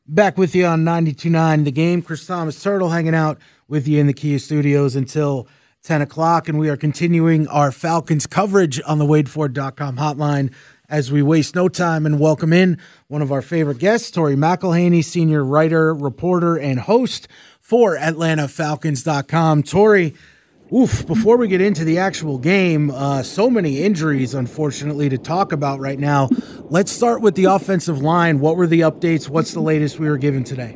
Back with you on 92.9 The Game. Chris Thomas Turtle hanging out with you in the Kia Studios until 10 o'clock, and we are continuing our Falcons coverage on the WadeFord.com hotline as we waste no time and welcome in one of our favorite guests, Tori McElhaney, senior writer, reporter, and host for AtlantaFalcons.com. Tori, before we get into the actual game, so many injuries, unfortunately, to talk about right now. Let's start with the offensive line. What were the updates? What's the latest we were given today?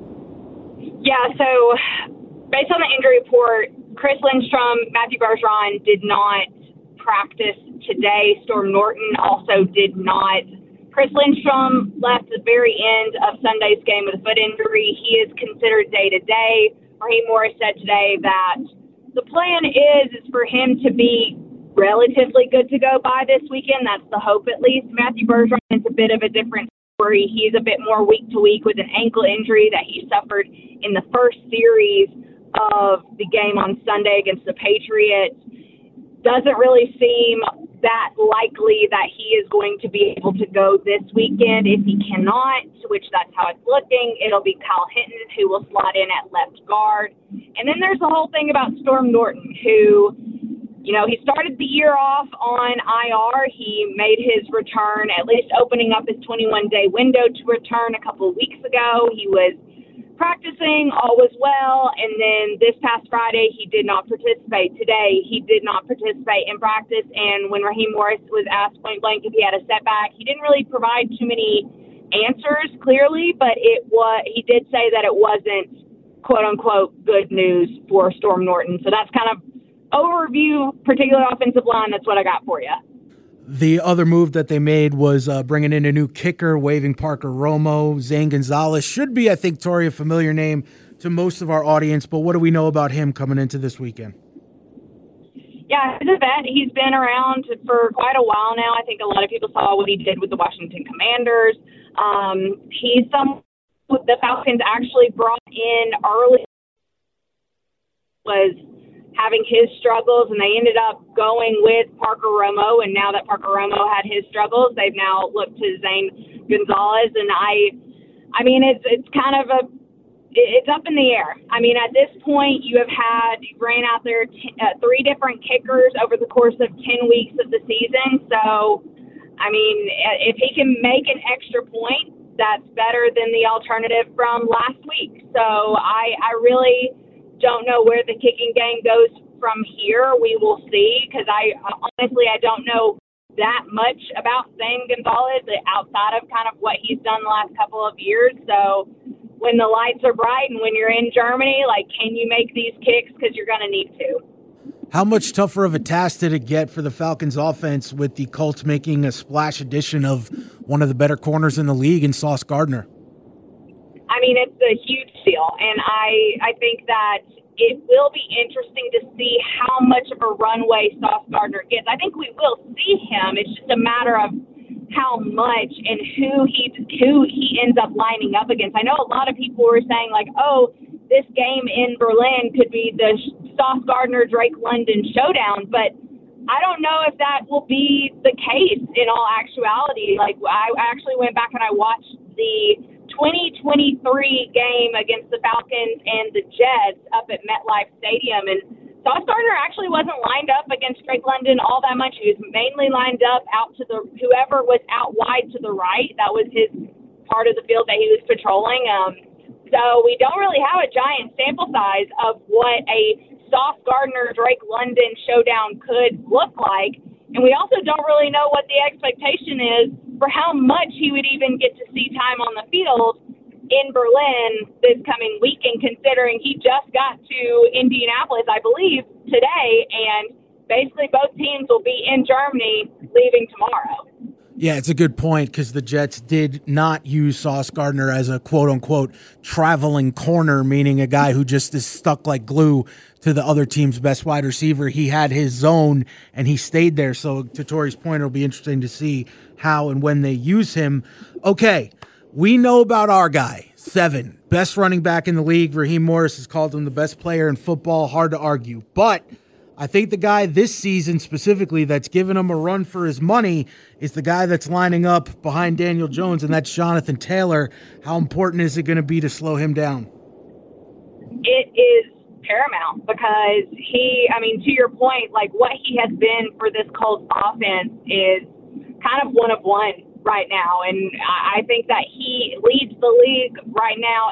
Yeah, so based on the injury report, Chris Lindstrom, Matthew Bergeron did not practice today. Storm Norton also did not. Chris Lindstrom left at the very end of Sunday's game with a foot injury. He is considered day-to-day. Raheem Morris said today that the plan is for him to be relatively good to go by this weekend. That's the hope, at least. Matthew Bergeron is a bit of a different story. He's a bit more week to week with an ankle injury that he suffered in the first series of the game on Sunday against the Patriots. Doesn't really seem that likely that he is going to be able to go this weekend. If he cannot, which that's how it's looking, it'll be Kyle Hinton who will slot in at left guard. And then there's the whole thing about Storm Norton, who, he started the year off on IR. He made his return, at least opening up his 21-day window to return a couple of weeks ago. He was practicing, all was well, and then this past Friday he did not participate. Today he did not participate in practice, and when Raheem Morris was asked point blank if he had a setback, he didn't really provide too many answers clearly, but he did say that it wasn't quote-unquote good news for Storm Norton. So that's kind of overview, particular offensive line. That's what I got for you. The other move that they made was bringing in a new kicker, waiving Parker Romo. Zane Gonzalez should be, I think, Tori, a familiar name to most of our audience, but what do we know about him coming into this weekend? Yeah, he's a vet. He's been around for quite a while now. I think a lot of people saw what he did with the Washington Commanders. He's someone the Falcons actually brought in early, was having his struggles, and they ended up going with Parker Romo, and now that Parker Romo had his struggles, they've now looked to Zane Gonzalez, and I mean, it's kind of it's up in the air. I mean, at this point, you ran out there 3 different kickers over the course of 10 weeks of the season, so, I mean, if he can make an extra point, that's better than the alternative from last week. So I really don't know where the kicking game goes from here. We will see, because I don't know that much about Zane Gonzalez outside of kind of what he's done the last couple of years. So when the lights are bright and when you're in Germany, can you make these kicks? Because you're going to need to. How much tougher of a task did it get for the Falcons offense with the Colts making a splash addition of one of the better corners in the league in Sauce Gardner? I mean, it's a huge deal, and I think that it will be interesting to see how much of a runway Sauce Gardner gets. I think we will see him. It's just a matter of how much and who he ends up lining up against. I know a lot of people were saying, this game in Berlin could be the Sauce Gardner, Drake London showdown, but I don't know if that will be the case in all actuality. I actually went back and I watched the 2023 game against the Falcons and the Jets up at MetLife Stadium, and Sauce Gardner actually wasn't lined up against Drake London all that much. He was mainly lined up out to whoever was out wide to the right. That was his part of the field that he was patrolling. So we don't really have a giant sample size of what a Sauce Gardner, Drake London showdown could look like. And we also don't really know what the expectation is for how much he would even get to see time on the field in Berlin this coming weekend, considering he just got to Indianapolis, I believe, today, and basically both teams will be in Germany leaving tomorrow. Yeah, it's a good point, because the Jets did not use Sauce Gardner as a quote-unquote traveling corner, meaning a guy who just is stuck like glue to the other team's best wide receiver. He had his zone, and he stayed there. So to Tori's point, it'll be interesting to see how and when they use him. Okay, we know about our guy, 7, best running back in the league. Raheem Morris has called him the best player in football. Hard to argue. But I think the guy this season specifically that's giving him a run for his money is the guy that's lining up behind Daniel Jones, and that's Jonathan Taylor. How important is it going to be to slow him down? It is paramount because to your point, like what he has been for this Colts offense is kind of one of one right now. And I think that he leads the league right now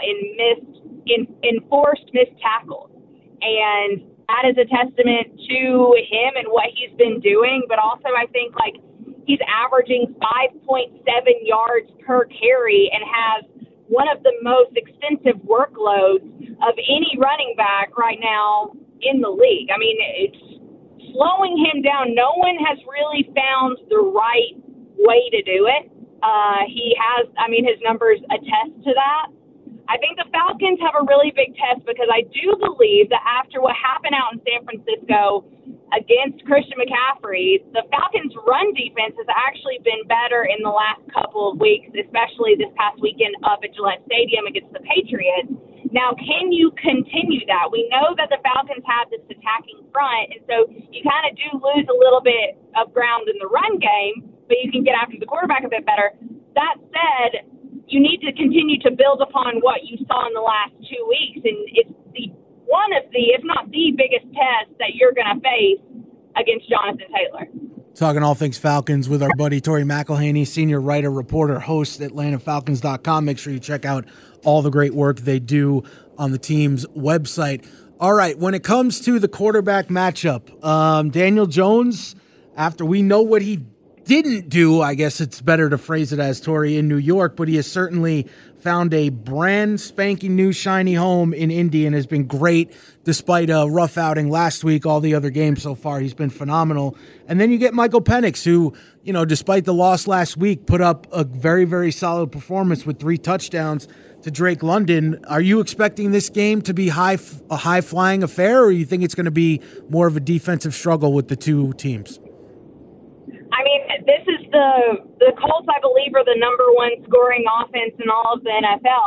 in enforced missed tackles. And that is a testament to him and what he's been doing. But also I think like he's averaging 5.7 yards per carry and has one of the most extensive workloads of any running back right now in the league. I mean, it's slowing him down. No one has really found the right way to do it. He has, his numbers attest to that. I think the Falcons have a really big test because I do believe that after what happened out in San Francisco against Christian McCaffrey, the Falcons' run defense has actually been better in the last couple of weeks, especially this past weekend up at Gillette Stadium against the Patriots. Now, can you continue that? We know that the Falcons have this attacking front, and so you kind of do lose a little bit of ground in the run game, but you can get after the quarterback a bit better. That said, you need to continue to build upon what you saw in the last 2 weeks, and it's one of the, if not the biggest test that you're going to face against Jonathan Taylor. Talking all things Falcons with our buddy Tori McElhaney, senior writer, reporter, host at AtlantaFalcons.com. Make sure you check out all the great work they do on the team's website. All right, when it comes to the quarterback matchup, Daniel Jones, after we know what he didn't do, I guess it's better to phrase it as, Tori, in New York, but he has certainly found a brand spanking new shiny home in Indy and has been great despite a rough outing last week. All the other games so far, he's been phenomenal. And then you get Michael Penix, who, despite the loss last week, put up a very, very solid performance with 3 touchdowns to Drake London. Are you expecting this game to be a high-flying affair, or you think it's going to be more of a defensive struggle with the two teams? This is the Colts, I believe, are the number one scoring offense in all of the NFL.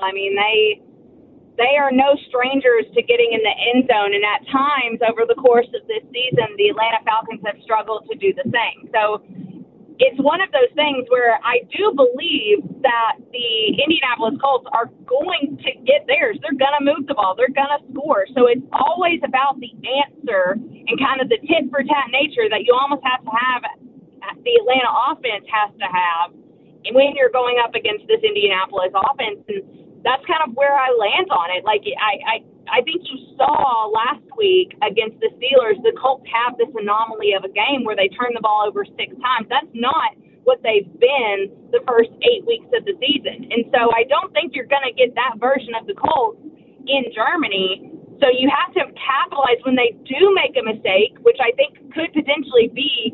They are no strangers to getting in the end zone, and at times over the course of this season, the Atlanta Falcons have struggled to do the same. So it's one of those things where I do believe that the Indianapolis Colts are going to get theirs. They're going to move the ball. They're going to score. So it's always about the answer and kind of the tit-for-tat nature that you almost have to have the Atlanta offense has to have when you're going up against this Indianapolis offense. And that's kind of where I land on it. Like, I think you saw last week against the Steelers, the Colts have this anomaly of a game where they turn the ball over 6 times. That's not what they've been the first 8 weeks of the season. And so I don't think you're going to get that version of the Colts in Germany. So you have to capitalize when they do make a mistake, which I think could potentially be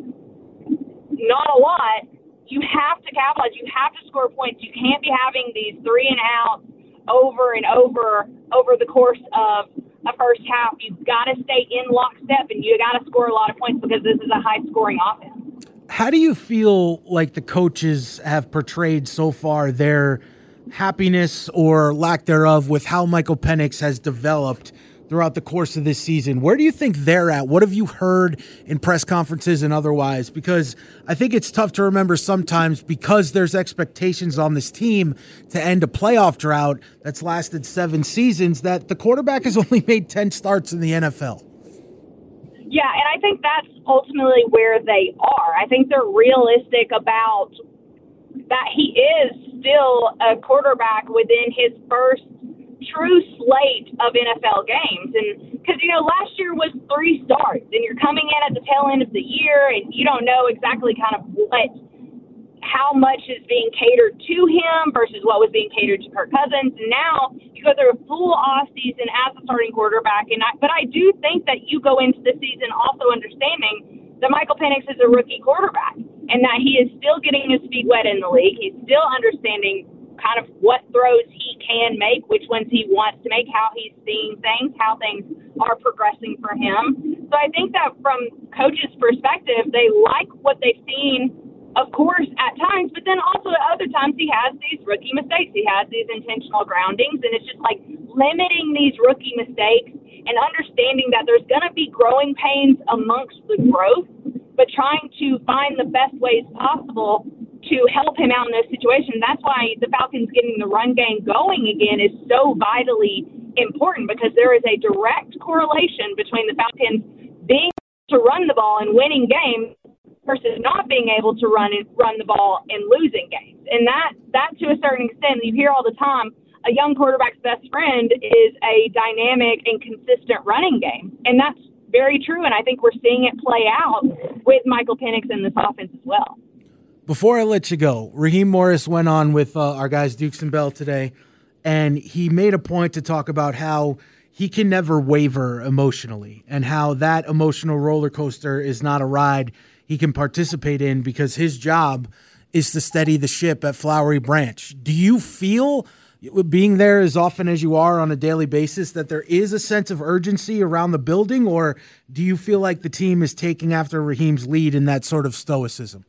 not a lot. You have to capitalize. You have to score points. You can't be having these 3 and outs over and over the course of a first half. You've got to stay in lockstep, and you got to score a lot of points because this is a high-scoring offense. How do you feel like the coaches have portrayed so far their happiness or lack thereof with how Michael Penix has developed throughout the course of this season? Where do you think they're at? What have you heard in press conferences and otherwise? Because I think it's tough to remember sometimes, because there's expectations on this team to end a playoff drought that's lasted 7 seasons, that the quarterback has only made 10 starts in the NFL. Yeah, and I think that's ultimately where they are. I think they're realistic about that he is still a quarterback within his first true slate of NFL games. And because, last year was 3 starts, and you're coming in at the tail end of the year, and you don't know exactly kind of how much is being catered to him versus what was being catered to Kirk Cousins. And now you go through a full off season as a starting quarterback. But I do think that you go into the season also understanding that Michael Penix is a rookie quarterback and that he is still getting his feet wet in the league. He's still understanding kind of what throws he can make, which ones he wants to make, how he's seeing things, how things are progressing for him. So I think that from coaches' perspective, they like what they've seen of course, at times, but then also at other times he has these rookie mistakes. He has these intentional groundings, and it's just like limiting these rookie mistakes and understanding that there's going to be growing pains amongst the growth, but trying to find the best ways possible to help him out in those situations. That's why the Falcons getting the run game going again is so vitally important, because there is a direct correlation between the Falcons being able to run the ball and winning games versus not being able to run the ball and losing games. And that to a certain extent, you hear all the time, a young quarterback's best friend is a dynamic and consistent running game. And that's very true, and I think we're seeing it play out with Michael Penix in this offense as well. Before I let you go, Raheem Morris went on with our guys Dukes and Bell today, and he made a point to talk about how he can never waver emotionally and how that emotional roller coaster is not a ride he can participate in because his job is to steady the ship at Flowery Branch. Do you feel, being there as often as you are on a daily basis, that there is a sense of urgency around the building, or do you feel like the team is taking after Raheem's lead in that sort of stoicism?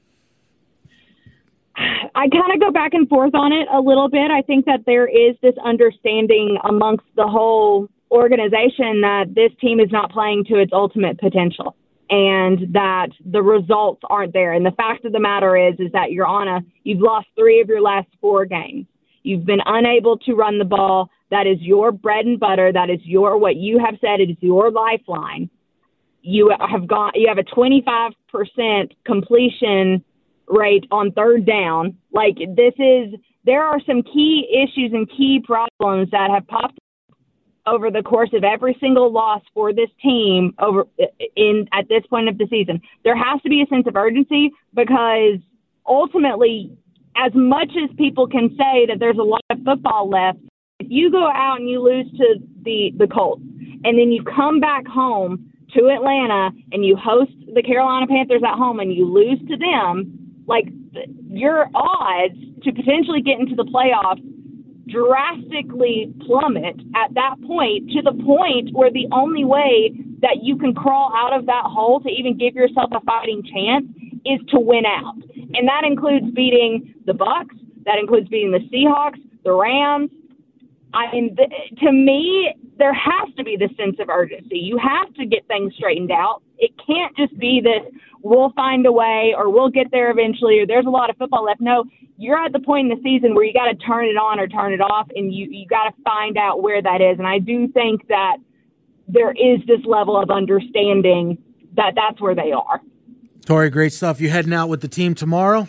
I kind of go back and forth on it a little bit. I think that there is this understanding amongst the whole organization that this team is not playing to its ultimate potential and that the results aren't there. And the fact of the matter is that you've lost 3 of your last 4 games. You've been unable to run the ball. That is your bread and butter. That is what you have said. It is your lifeline. You have a 25% completion rate on third down. There are some key issues and key problems that have popped up over the course of every single loss for this team at this point of the season. There has to be a sense of urgency, because ultimately, as much as people can say that there's a lot of football left, if you go out and you lose to the Colts and then you come back home to Atlanta and you host the Carolina Panthers at home and you lose to them, your odds to potentially get into the playoffs drastically plummet at that point, to the point where the only way that you can crawl out of that hole to even give yourself a fighting chance is to win out. And that includes beating the Bucs, that includes beating the Seahawks, the Rams. I mean, to me, there has to be this sense of urgency. You have to get things straightened out. It can't just be this, we'll find a way, or we'll get there eventually, or there's a lot of football left. No, you're at the point in the season where you got to turn it on or turn it off, and you got to find out where that is. And I do think that there is this level of understanding that that's where they are. Tori, great stuff. You heading out with the team tomorrow?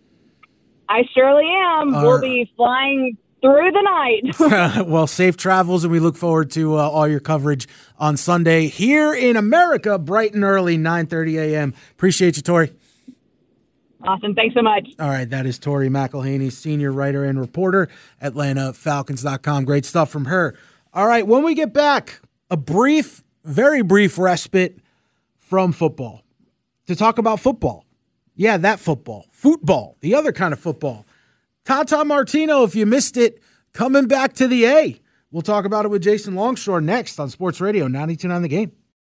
I surely am. We'll be flying through the night. Well, safe travels, and we look forward to all your coverage on Sunday here in America, bright and early, 9:30 a.m. Appreciate you, Tori. Awesome. Thanks so much. All right, that is Tori McElhaney, senior writer and reporter, AtlantaFalcons.com. Great stuff from her. All right, when we get back, a brief, very brief respite from football to talk about football. Yeah, that football. Football, the other kind of football. Tata Martino, if you missed it, coming back to the A. We'll talk about it with Jason Longshore next on Sports Radio 92.9 The Game.